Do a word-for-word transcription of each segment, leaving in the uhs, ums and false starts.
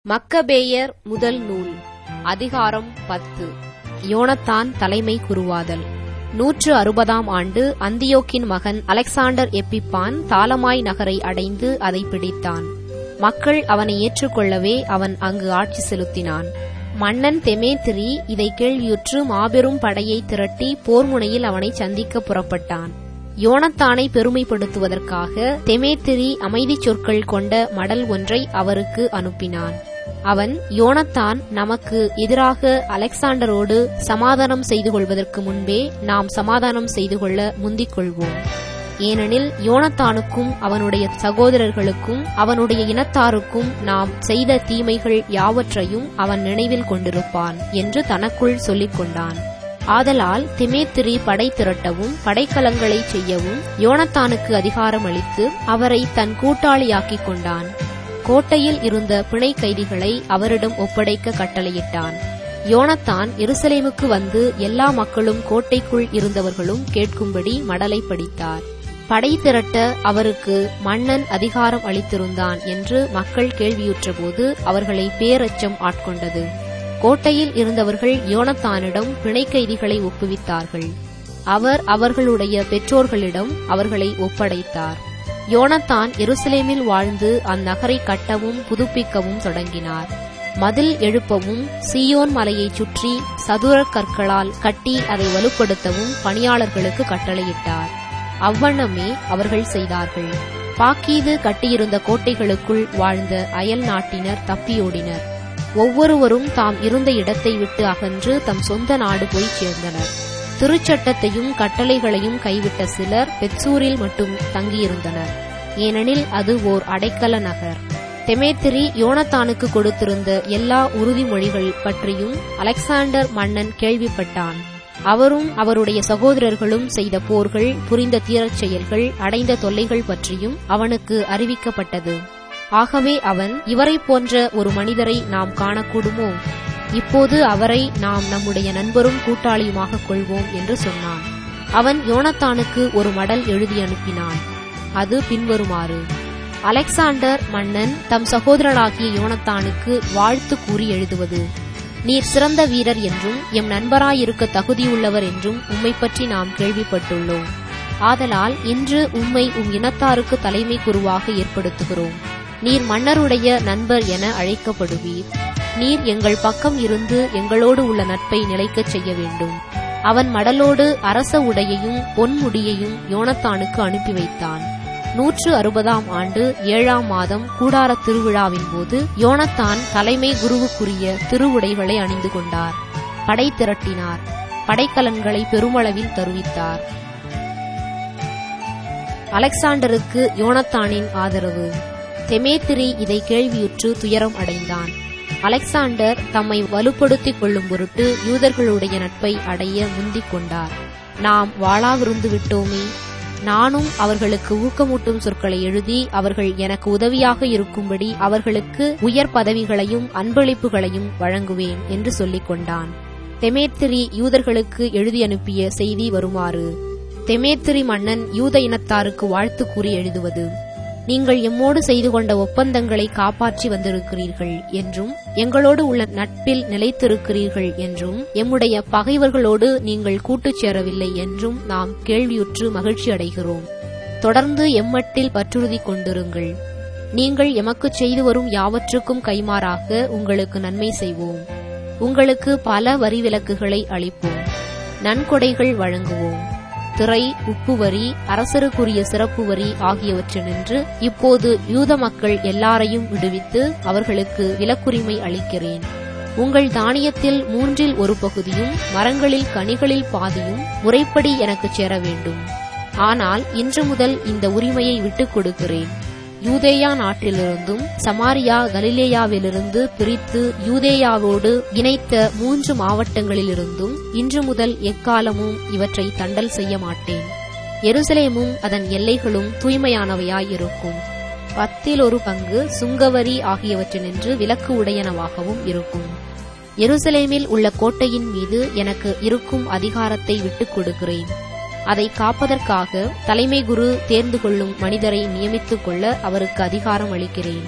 மக்கபேயர் முதல் நூல் அதிகாரம் பத்து. யோனத்தான் தலைமை குருவாதல். நூற்று அறுபதாம் ஆண்டு அந்தியோக்கின் மகன் அலெக்சாண்டர் எப்பிப்பான் தாலமாய் நகரை அடைந்து அதை பிடித்தான். மக்கள் அவனை ஏற்றுக்கொள்ளவே அவன் அங்கு ஆட்சி செலுத்தினான். மன்னன் தெமேத்திரி இதை கேள்வியுற்று மாபெரும் படையை திரட்டி போர்முனையில் அவனை சந்திக்க புறப்பட்டான். யோனத்தானை பெருமைப்படுத்துவதற்காக தெமேத்திரி அமைதிச் சொற்கள் கொண்ட மடல் ஒன்றை அவருக்கு அனுப்பினான். அவன், யோனத்தான் நமக்கு எதிராக அலெக்சாண்டரோடு சமாதானம் செய்து கொள்வதற்கு முன்பே நாம் சமாதானம் செய்து கொள்ள முந்திக் கொள்வோம். ஏனெனில் யோனத்தானுக்கும் அவனுடைய சகோதரர்களுக்கும் அவனுடைய இனத்தாருக்கும் நாம் செய்த தீமைகள் யாவற்றையும் அவன் நினைவில் கொண்டிருப்பான் என்று தனக்குள் சொல்லிக் கொண்டான். ஆதலால் தெமேத்திரி படை திரட்டவும் படைக்கலங்களை செய்யவும் யோனத்தானுக்கு அதிகாரம் அளித்து அவரை தன் கூட்டாளியாக்கிக் கொண்டான். கோட்டையில் இருந்த பிணை கைதிகளை அவரிடம் ஒப்படைக்க கட்டளையிட்டான். யோனத்தான் எருசலேமுக்கு வந்து எல்லா மக்களும் கோட்டைக்குள் இருந்தவர்களும் கேட்கும்படி மடலை படித்தார். படை திரட்ட அவருக்கு மன்னன் அதிகாரம் அளித்திருந்தான் என்று மக்கள் கேள்வியுற்றபோது அவர்களை பேரச்சம் ஆட்கொண்டது. கோட்டையில் இருந்தவர்கள் யோனத்தானிடம் பிணை கைதிகளை ஒப்புவித்தார்கள். அவர் அவர்களுடைய பெற்றோர்களிடம் அவர்களை ஒப்படைத்தார். யோனத்தான் எருசலேமில் வாழ்ந்து அந்நகரை கட்டவும் புதுப்பிக்கவும் தொடங்கினார். மதில் எழுப்பவும் சீயோன் மலையைச் சுற்றி சதுரக் கற்களால் கட்டி அதை வலுப்படுத்தவும் பணியாளர்களுக்கு கட்டளையிட்டார். அவ்வண்ணமே அவர்கள் செய்தார்கள். பாக்கீது கட்டியிருந்த கோட்டைகளுக்குள் வாழ்ந்த அயல் நாட்டினர் தப்பியோடினர். ஒவ்வொருவரும் தாம் இருந்த இடத்தை விட்டு அகன்று தம் சொந்த நாடு போய் சேர்ந்தனர். திருச்சட்டத்தையும் கட்டளைகளையும் கைவிட்ட சிலர் பெத்சூரில் மட்டும் தங்கியிருந்தனர். ஏனெனில் அது ஓர் அடைக்கல நகர். தெமேத்திரி யோனத்தானுக்கு கொடுத்திருந்த எல்லா உறுதிமொழிகள் பற்றியும் அலெக்சாண்டர் மன்னன் கேள்விப்பட்டான். அவரும் அவருடைய சகோதரர்களும் செய்த போர்கள், புரிந்த தீரச் செயல்கள், அடைந்த தொல்லைகள் பற்றியும் அவனுக்கு அறிவிக்கப்பட்டது. ஆகவே அவன், இவரை போன்ற ஒரு மனிதரை நாம் காணக்கூடுமோ? இப்போது அவரை நாம் நம்முடைய நண்பரும் கூட்டாளியுமாக கொள்வோம் என்று சொன்னான். அவன் யோனத்தானுக்கு ஒரு மடல் எழுதி அனுப்பினான். அது பின்வருமாறு: அலெக்சாண்டர் மன்னன் தம் சகோதரனாகிய யோனத்தானுக்கு வாழ்த்து கூறி எழுதுவது: நீர் சிறந்த வீரர் என்றும் எம் நண்பராயிருக்க தகுதியுள்ளவர் என்றும் உம்மை பற்றி நாம் கேள்விப்பட்டுள்ளோம். ஆதலால் இன்று உம்மை உம் இனத்தாருக்கு தலைமை குருவாக ஏற்படுத்துகிறோம். நீர் மன்னருடைய நண்பர் என அழைக்கப்படுவீர். நீர் எங்கள் பக்கம் இருந்து எங்களோடு உள்ள நட்பை நிலைக்கச் செய்ய வேண்டும். அவன் மடலோடு அரச உடையையும் பொன்முடியையும் யோனத்தானுக்கு அனுப்பி வைத்தான். நூற்று அறுபதாம் ஆண்டு ஏழாம் மாதம் கூடார திருவிழாவின் போது யோனத்தான் தலைமை குருவுக்குரிய திருவுடைகளை அணிந்து கொண்டார். படை திரட்டினார். படைக்கலன்களை பெருமளவில் தருவித்தார். அலெக்சாண்டருக்கு யோனத்தானின் ஆதரவு. தெமேத்திரி இதை கேள்வியுற்று துயரம் அடைந்தான். அலெக்சாண்டர் தம்மை வலுப்படுத்திக் கொள்ளும் பொருட்டு யூதர்களுடைய நட்பை அடைய முந்திக் கொண்டார். நாம் வாளாவிருந்து விட்டோமே. நானும் அவர்களுக்கு ஊக்கமூட்டும் சொற்களை எழுதி அவர்கள் எனக்கு உதவியாக இருக்கும்படி அவர்களுக்கு உயர் பதவிகளையும் அன்பளிப்புகளையும் வழங்குவேன் என்று சொல்லிக் கொண்டான். தெமேத்திரி யூதர்களுக்கு எழுதி அனுப்பிய செய்தி வருமாறு: தெமேத்திரி மன்னன் யூத இனத்தாருக்கு வாழ்த்து கூறி எழுதுவது: நீங்கள் எம்மோடு செய்து கொண்ட ஒப்பந்தங்களை காப்பாற்றி வந்திருக்கிறீர்கள் என்றும் எங்களோடு உள்ள நட்பில் நிலைத்திருக்கிறீர்கள் என்றும் எம்முடைய பகைவர்களோடு நீங்கள் கூட்டுச் சேரவில்லை என்றும் நாம் கேள்வியுற்று மகிழ்ச்சி அடைகிறோம். தொடர்ந்து எம்மட்டில் பற்றுறுதி கொண்டிருங்கள். நீங்கள் எமக்குச் செய்து வரும் யாவற்றுக்கும் கைமாறாக உங்களுக்கு நன்மை செய்வோம். உங்களுக்கு பல வரி விலக்குகளை அளிப்போம். நன்கொடைகள் வழங்குவோம். திரை, உப்பு வரி, அரசருக்குரிய சிறப்பு வரி ஆகியவற்றினின்று இப்போது யூத மக்கள் எல்லாரையும் விடுவித்து அவர்களுக்கு விலக்குரிமை அளிக்கிறேன். உங்கள் தானியத்தில் மூன்றில் ஒரு பகுதியும் மரங்களில் கனிகளில் பாதியும் முறைப்படி எனக்குச் சேர வேண்டும். ஆனால் இன்று முதல் இந்த உரிமையை விட்டுக் கொடுக்கிறேன். யூதேயா நாட்டிலிருந்தும் சமாரியா கலிலேயாவிலிருந்து பிரித்து யூதேயாவோடு இணைத்த மூன்று மாவட்டங்களிலிருந்தும் இன்று முதல் எக்காலமும் இவற்றை தண்டல் செய்ய மாட்டேன். எருசலேமும் அதன் எல்லைகளும் தூய்மையானவையாயிருக்கும். பத்தில் ஒரு பங்கு சுங்கவரி ஆகியவற்றினின்று விலக்கு உடையனவாகவும் இருக்கும். எருசலேமில் உள்ள கோட்டையின் மீது எனக்கு இருக்கும் அதிகாரத்தை விட்டுக் கொடுக்கிறேன். அதை காப்பதற்காக தலைமை குரு தேர்ந்து கொள்ளும் மனிதரை நியமித்துக் கொள்ள அவருக்கு அதிகாரம் அளிக்கிறேன்.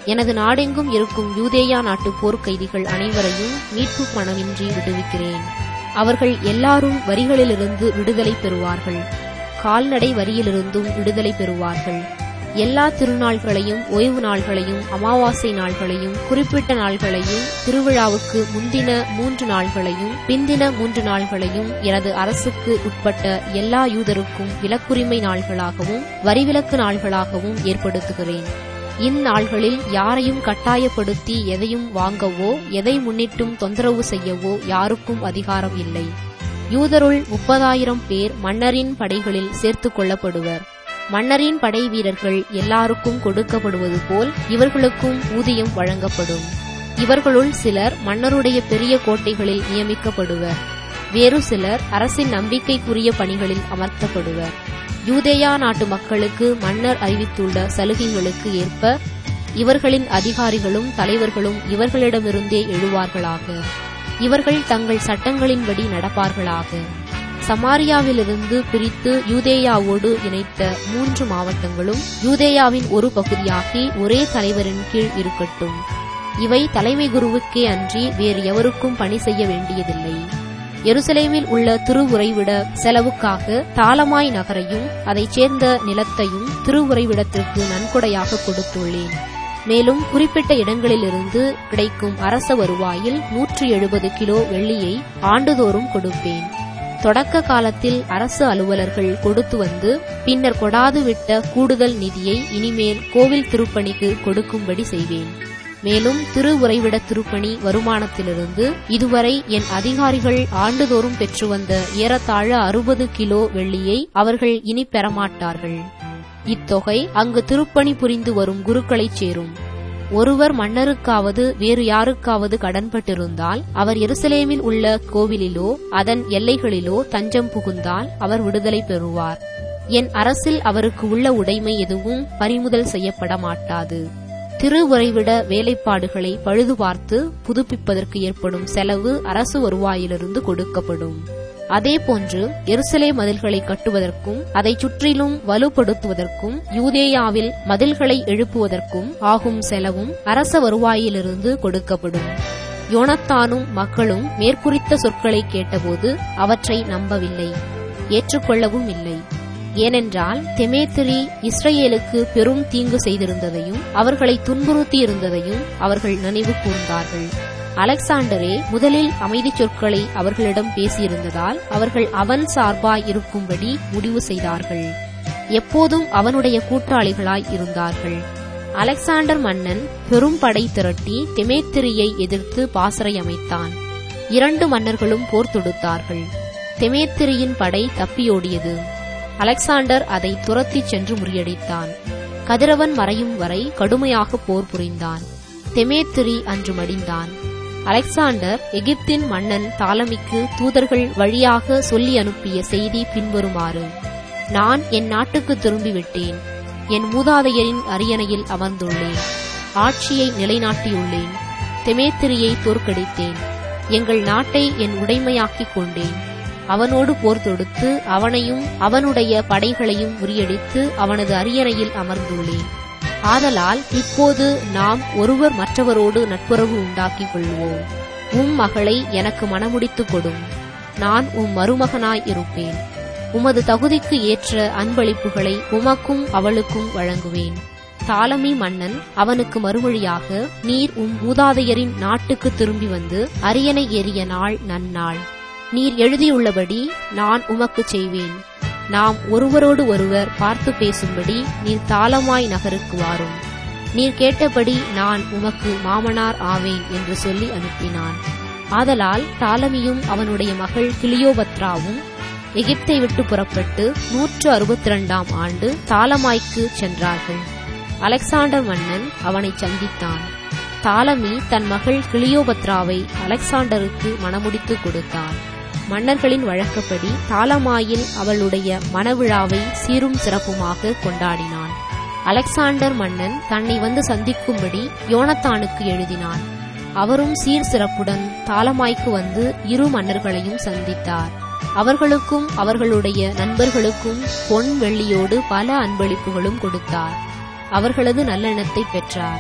எனது நாடெங்கும் இருக்கும் யூதேயா நாட்டு போர்க்கைதிகள் அனைவரையும் மீட்பு பணமின்றி விடுவிக்கிறேன். அவர்கள் எல்லாரும் வரிகளிலிருந்து விடுதலை பெறுவார்கள். கால்நடை வரியிலிருந்தும் விடுதலை பெறுவார்கள். எல்லா திருநாள்களையும், ஓய்வு நாள்களையும், அமாவாசை நாள்களையும், குறிப்பிட்ட நாள்களையும், திருவிழாவுக்கு முந்தின மூன்று நாள்களையும், பிந்தின மூன்று நாள்களையும் எனது அரசுக்கு உட்பட்ட எல்லா யூதருக்கும் விலக்குரிமை நாள்களாகவும் வரிவிலக்கு நாள்களாகவும் ஏற்படுத்துகிறேன். இந்நாள்களில் யாரையும் கட்டாயப்படுத்தி எதையும் வாங்கவோ எதை முன்னிட்டும் தொந்தரவு செய்யவோ யாருக்கும் அதிகாரம் இல்லை. யூதருள் முப்பதாயிரம் பேர் மன்னரின் படைகளில் சேர்த்துக் கொள்ளப்படுவர். மன்னரின் படை வீரர்கள் எல்லாருக்கும் கொடுக்கப்படுவது போல் இவர்களுக்கும் ஊதியம் வழங்கப்படும். இவர்களுள் சிலர் மன்னருடைய பெரிய கோட்டைகளில் நியமிக்கப்படுவர். வேறு சிலர் அரசின் நம்பிக்கைக்குரிய பணிகளில் அமர்த்தப்படுவர். யூதேயா நாட்டு மக்களுக்கு மன்னர் அறிவித்துள்ள சலுகைகளுக்கு ஏற்ப இவர்களின் அதிகாரிகளும் தலைவர்களும் இவர்களிடமிருந்தே எழுவார்களாக. இவர்கள் தங்கள் சட்டங்களின்படி நடப்பார்களாக. சமாரியாவிலிருந்து பிரித்து யூதேயாவோடு இணைத்த மூன்று மாவட்டங்களும் யூதேயாவின் ஒரு பகுதியாகி ஒரே தலைவரின் கீழ் இருக்கட்டும். இவை தலைமை குருவுக்கே அன்றி வேறு எவருக்கும் பணி செய்ய வேண்டியதில்லை. எருசலேமில் உள்ள திருவுறைவிட செலவுக்காக தாலமாய் நகரையும் அதைச் சேர்ந்த நிலத்தையும் திருவுறைவிடத்திற்கு நன்கொடையாக கொடுத்துள்ளேன். மேலும் குறிப்பிட்ட இடங்களிலிருந்து கிடைக்கும் அரச வருவாயில் நூற்றி எழுபது கிலோ வெள்ளியை ஆண்டுதோறும் கொடுப்பேன். தொடக்க காலத்தில் அரசு அலுவலர்கள் கொடுத்து வந்து பின்னர் கொடாது விட்ட கூடுதல் நிதியை இனிமேல் கோவில் திருப்பணிக்கு கொடுக்கும்படி செய்வேன். மேலும் திருவுறைவிட திருப்பணி வருமானத்திலிருந்து இதுவரை என் அதிகாரிகள் ஆண்டுதோறும் பெற்று வந்த ஏறத்தாழ அறுபது கிலோ வெள்ளியை அவர்கள் இனி பெறமாட்டார்கள். இத்தொகை அங்கு திருப்பணி புரிந்து வரும் குருக்களைச் சேரும். ஒருவர் மன்னருக்காவது வேறு யாருக்காவது கடன்பட்டிருந்தால் அவர் எருசலேமில் உள்ள கோவிலிலோ அதன் எல்லைகளிலோ தஞ்சம் புகுந்தால் அவர் விடுதலை பெறுவார். என் அரசில் அவருக்கு உள்ள உடைமை எதுவும் பறிமுதல் செய்யப்பட மாட்டாது. திருவுறைவிட வேலைப்பாடுகளை பழுது பார்த்து புதுப்பிப்பதற்கு ஏற்படும் செலவு அரசு வருவாயிலிருந்து கொடுக்கப்படும். அதேபோன்று எருசலேம் மதில்களை கட்டுவதற்கும் அதைச் சுற்றிலும் வலுப்படுத்துவதற்கும் யூதேயாவில் மதில்களை எழுப்புவதற்கும் ஆகும் செலவும் அரச வருவாயிலிருந்து கொடுக்கப்படும். யோனத்தானும் மக்களும் மேற்குறித்த சொற்களை கேட்டபோது அவற்றை நம்பவில்லை, ஏற்றுக்கொள்ளவும் இல்லை. ஏனென்றால் தெமேத்திரி இஸ்ரவேலுக்கு பெரும் தீங்கு செய்திருந்ததையும் அவர்களை துன்புறுத்தியிருந்ததையும் அவர்கள் நினைவு கூர்ந்தார்கள். அலெக்சாண்டரே முதலில் அமைதி சொற்களை அவர்களிடம் பேசியிருந்ததால் அவர்கள் அவன் சார்பாய் இருக்கும்படி முடிவு செய்தார்கள். எப்போதும் அவனுடைய கூட்டாளிகளாய் இருந்தார்கள். அலெக்சாண்டர் மன்னன் பெரும் படை திரட்டி தெமேத்திரியை எதிர்த்து பாசறை அமைத்தான். இரண்டு மன்னர்களும் போர் தொடுத்தார்கள். தெமேத்திரியின் படை தப்பியோடியது. அலெக்சாண்டர் அதை துரத்திச் சென்று முறியடித்தான். கதிரவன் மறையும் வரை கடுமையாக போர் புரிந்தான். தெமேத்திரி அன்று மடிந்தான். அலெக்சாண்டர் எகிப்தின் மன்னன் தாலமிக்கு தூதர்கள் வழியாக சொல்லி அனுப்பிய செய்தி பின்வருமாறு: நான் என் நாட்டுக்கு திரும்பிவிட்டேன். என் மூதாதையரின் அரியணையில் அமர்ந்துள்ளேன். ஆட்சியை நிலைநாட்டியுள்ளேன். தெமேத்திரியை தோற்கடித்தேன். எங்கள் நாட்டை என் உடைமையாக்கிக் கொண்டேன். அவனோடு போர் தொடுத்து அவனையும் அவனுடைய படைகளையும் முறியடித்து அவனது அரியணையில் அமர்ந்துள்ளேன். ஆதலால் இப்போது நாம் ஒருவர் மற்றவரோடு நட்புறவு உண்டாக்கிக் கொள்வோம். உம் மகளை எனக்கு மணமுடித்துக் கொடும். நான் உம் மருமகனாய் இருப்பேன். உமது தகுதிக்கு ஏற்ற அன்பளிப்புகளை உமக்கும் அவளுக்கும் வழங்குவேன். தாலமி மன்னன் அவனுக்கு மறுமொழியாக, நீர் உம் மூதாதையரின் நாட்டுக்கு திரும்பி வந்து அரியணை ஏறிய நாள் நன்னாள். நீர் எழுதியுள்ளபடி நான் உமக்குச் செய்வேன். நாம் ஒருவரோடு ஒருவர் பார்த்து பேசும்படி நீர் தாலமாய் நகருக்கு வாரும். நீர் கேட்டபடி நான் உமக்கு மாமனார் ஆவேன் என்று சொல்லி அனுப்பினான். ஆதலால் தாலமியும் அவனுடைய மகள் கிளியோபத்ராவும் எகிப்தை விட்டு புறப்பட்டு நூற்று அறுபத்தி இரண்டாம் ஆண்டு தாலமாய்க்கு சென்றார்கள். அலெக்சாண்டர் மன்னன் அவனை சந்தித்தான். தாலமி தன் மகள் கிளியோபத்ராவை அலெக்சாண்டருக்கு மணமுடித்து கொடுத்தான். மன்னர்களின் வழக்கப்படி தாலமாயில் அவளுடைய மணவிழாவை சீரும் சிறப்புமாக கொண்டாடினான். அலெக்சாண்டர் மன்னன் தன்னை வந்து சந்திக்கும்படி யோனத்தானுக்கு எழுதினான். அவரும் சீர் சிறப்புடன் தாலமாய்க்கு வந்து இரு மன்னர்களையும் சந்தித்தார். அவர்களுக்கும் அவர்களுடைய நண்பர்களுக்கும் பொன் வெள்ளியோடு பல அன்பளிப்புகளும் கொடுத்தார். அவர்களது நல்லெண்ணத்தை பெற்றார்.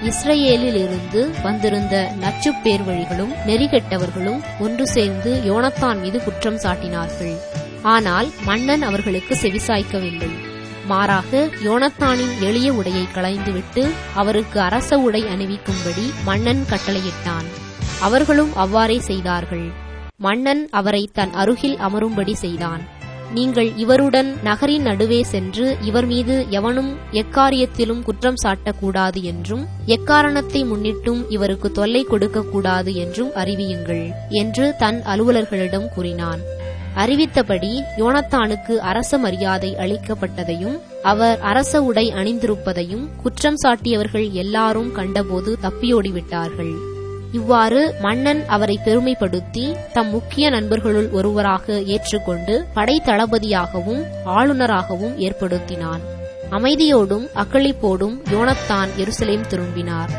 இஸ்ரேலிலிருந்து வந்திருந்த நச்சுப் பேர் வழிகளும் நெறிகெட்டவர்களும் ஒன்று சேர்ந்து யோனத்தான் மீது குற்றம் சாட்டினார்கள். ஆனால் மன்னன் அவர்களுக்கு செவிசாய்க்கவில்லை. மாறாக யோனத்தானின் எளிய உடையை களைந்துவிட்டு அவருக்கு அரச உடை அணிவிக்கும்படி மன்னன் கட்டளையிட்டான். அவர்களும் அவ்வாறே செய்தார்கள். மன்னன் அவரை தன் அருகில் அமரும்படி செய்தான். நீங்கள் இவருடன் நகரின் நடுவே சென்று இவர் மீது எவனும் எக்காரியத்திலும் குற்றம் சாட்டக்கூடாது என்றும் எக்காரணத்தை முன்னிட்டும் இவருக்கு தொல்லை கொடுக்கக்கூடாது என்றும் அறிவியுங்கள் என்று தன் அலுவலர்களிடம் கூறினான். அறிவித்தபடி யோனத்தானுக்கு அரச மரியாதை அளிக்கப்பட்டதையும் அவர் அரச உடை அணிந்திருப்பதையும் குற்றம் சாட்டியவர்கள் எல்லாரும் கண்டபோது தப்பியோடிவிட்டார்கள். இவ்வாறு மன்னன் அவரை பெருமைப்படுத்தி தம் முக்கிய நண்பர்களுள் ஒருவராக ஏற்றுக்கொண்டு படை தளபதியாகவும் ஆளுநராகவும் ஏற்படுத்தினான். அமைதியோடும் அக்களிப்போடும் யோனத்தான் எருசலேம் திரும்பினார்.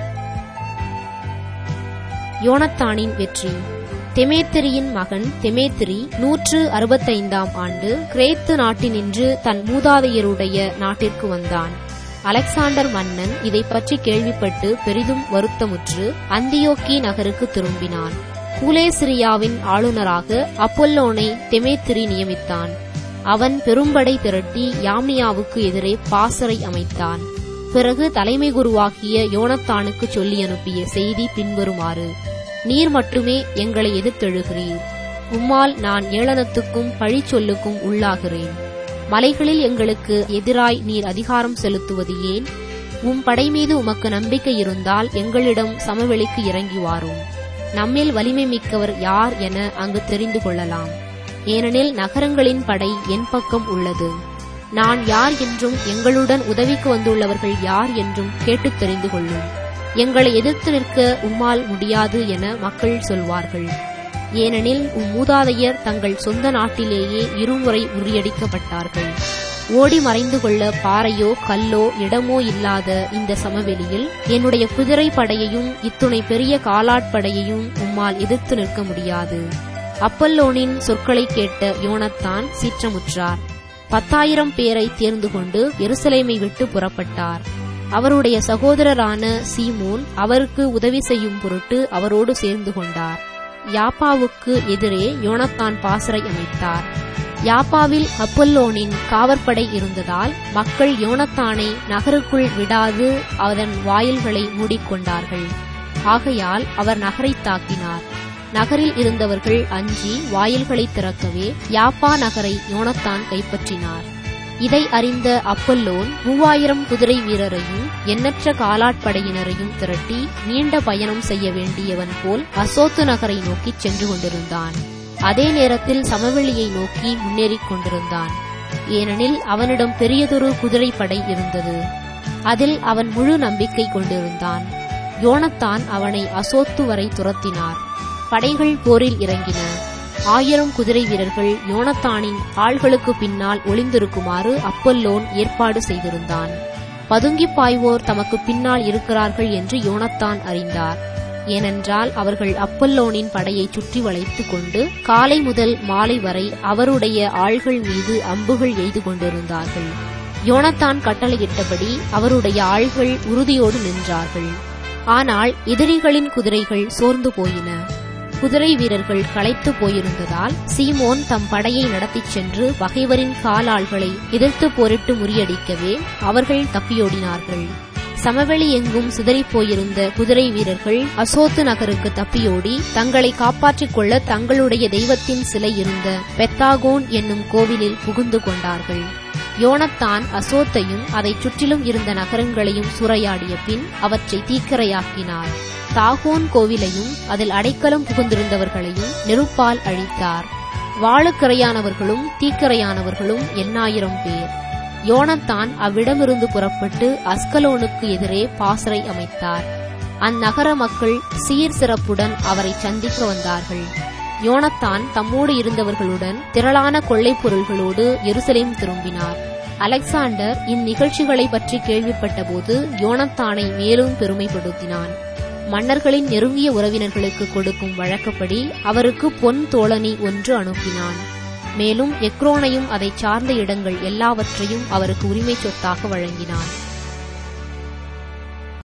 யோனத்தானின் வெற்றி. தெமேத்திரியின் மகன் தெமேத்திரி நூற்று அறுபத்தைந்தாம் ஆண்டு கிரேத்து நாட்டினின்று தன் மூதாதையருடைய நாட்டிற்கு வந்தான். அலெக்சாண்டர் மன்னன் இதை பற்றி கேள்விப்பட்டு பெரிதும் வருத்தமுற்று அந்தியோக்கி நகருக்கு திரும்பினான். கூலேசிரியாவின் ஆளுநராக அப்பொல்லோனை தெமேத்திரி நியமித்தான். அவன் பெரும்படை திரட்டி யாம்னியாவுக்கு எதிரே பாசறை அமைத்தான். பிறகு தலைமை குருவாகிய யோனத்தானுக்கு சொல்லி அனுப்பிய செய்தி பின்வருமாறு: நீர் மட்டுமே எங்களை எதிர்த்தெழுகிறீர். உம்மால் நான் ஏளனத்துக்கும் பழி சொல்லுக்கும் உள்ளாகிறேன். மலைகளில் எங்களுக்கு எதிராய் நீர் அதிகாரம் செலுத்துவது ஏன்? உம் படை மீது உமக்கு நம்பிக்கை இருந்தால் எங்களிடம் சமவெளிக்கு இறங்கி வாரும். நம்மில் வலிமை மிக்கவர் யார் என அங்கு தெரிந்து கொள்ளலாம். ஏனெனில் நகரங்களின் படை என் பக்கம் உள்ளது. நான் யார் என்றும் எங்களுடன் உதவிக்கு வந்துள்ளவர்கள் யார் என்றும் கேட்டுத் தெரிந்து கொள்ளும். எங்களை எதிர்த்து நிற்க உம்மால் முடியாது என மக்கள் சொல்வார்கள். ஏனெனில் உம் மூதாதையர் தங்கள் சொந்த நாட்டிலேயே இருமுறை முறியடிக்கப்பட்டார்கள். ஓடி மறைந்து கொள்ள பாறையோ கல்லோ இடமோ இல்லாத இந்த சமவெளியில் என்னுடைய குதிரை படையையும் இத்துணை பெரிய காலாட்படையையும் உம்மால் எதிர்த்து நிற்க முடியாது. அப்பல்லோனின் சொற்களை கேட்ட யோனத்தான் சீற்றமுற்றார். பத்தாயிரம் பேரை தேர்ந்து கொண்டு எருசலேமை விட்டு புறப்பட்டார். அவருடைய சகோதரரான சீமோன் அவருக்கு உதவி செய்யும் பொருட்டு அவரோடு சேர்ந்து கொண்டார். யாப்பாவுக்கு எதிரே யோனத்தான் பாசறை அமைத்தார். யாப்பாவில் அப்பல்லோனின் காவற்படை இருந்ததால் மக்கள் யோனத்தானை நகருக்குள் விடாது அதன் வாயில்களை மூடிக்கொண்டார்கள். ஆகையால் அவர் நகரை தாக்கினார். நகரில் இருந்தவர்கள் அஞ்சி வாயில்களை திறக்கவே யாப்பா நகரை யோனத்தான் கைப்பற்றினார். இதை அறிந்த அப்பல்லோன் மூவாயிரம் குதிரை வீரரையும் எண்ணற்ற காலாட்படையினரையும் திரட்டி நீண்ட பயணம் செய்ய வேண்டியவன் போல் அசோத்து நகரை நோக்கி சென்று கொண்டிருந்தான். அதே நேரத்தில் சமவெளியை நோக்கி முன்னேறிக் கொண்டிருந்தான். ஏனெனில் அவனிடம் பெரியதொரு குதிரைப்படை இருந்தது. அதில் அவன் முழு நம்பிக்கை கொண்டிருந்தான். யோனத்தான் அவனை அசோத்து வரை துரத்தினார். படைகள் போரில் இறங்கின. ஆயிரம் குதிரை வீரர்கள் யோனத்தானின் ஆள்களுக்கு பின்னால் ஒளிந்திருக்குமாறு அப்பல்லோன் ஏற்பாடு செய்திருந்தான். பதுங்கிப் பாய்வோர் தமக்கு பின்னால் இருக்கிறார்கள் என்று யோனத்தான் அறிந்தார். ஏனென்றால் அவர்கள் அப்பல்லோனின் படையை சுற்றி வளைத்துக் கொண்டு காலை முதல் மாலை வரை அவருடைய ஆள்கள் மீது அம்புகள் எய்து கொண்டிருந்தார்கள். யோனத்தான் கட்டளையிட்டபடி அவருடைய ஆள்கள் உறுதியோடு நின்றார்கள். ஆனால் எதிரிகளின் குதிரைகள் சோர்ந்து போயின. குதிரை வீரர்கள் களைத்து போயிருந்ததால் சீமோன் தம் படையை நடத்திச் சென்று பகைவரின் காலாள்களை எதிர்த்து போரிட்டு முறியடிக்கவே அவர்கள் தப்பியோடினார்கள். சமவெளி எங்கும் சிதறிப்போயிருந்த குதிரை வீரர்கள் அசோத்து நகருக்கு தப்பியோடி தங்களை காப்பாற்றிக் கொள்ள தங்களுடைய தெய்வத்தின் சிலை இருந்த பெத்தாகோன் என்னும் கோவிலில் புகுந்து கொண்டார்கள். யோனத்தான் அசோத்தையும் அதைச் சுற்றிலும் இருந்த நகரங்களையும் சூறையாடிய பின் அவற்றை தீக்கிரையாக்கினார். தாகோன் கோவிலையும் அதில் அடைக்கலம் புகுந்திருந்தவர்களையும் நெருப்பால் அழித்தார். வாளுக்கிரையானவர்களும் தீக்கிரையானவர்களும் எண்ணாயிரம் பேர். யோனத்தான் அவ்விடமிருந்து புறப்பட்டு அஸ்கலோனுக்கு எதிரே பாசறை அமைத்தார். அந்நகர மக்கள் சீர் சிறப்புடன் அவரை சந்திக்க வந்தார்கள். யோனத்தான் தம்மோடு இருந்தவர்களுடன் திரளான கொள்ளைப் பொருள்களோடு எருசலேம் திரும்பினார். அலெக்சாண்டர் இந்நிகழ்ச்சிகளை பற்றி கேள்விப்பட்டபோது யோனத்தானை மேலும் பெருமைப்படுத்தினான். மன்னர்களின் நெருங்கிய உறவினர்களுக்கு கொடுக்கும் வழக்கப்படி அவருக்கு பொன் தோழனி ஒன்று அனுப்பினான். மேலும் எக்ரோனையும் அதைச் சார்ந்த இடங்கள் எல்லாவற்றையும் அவருக்கு உரிமை சொத்தாக வழங்கினான்.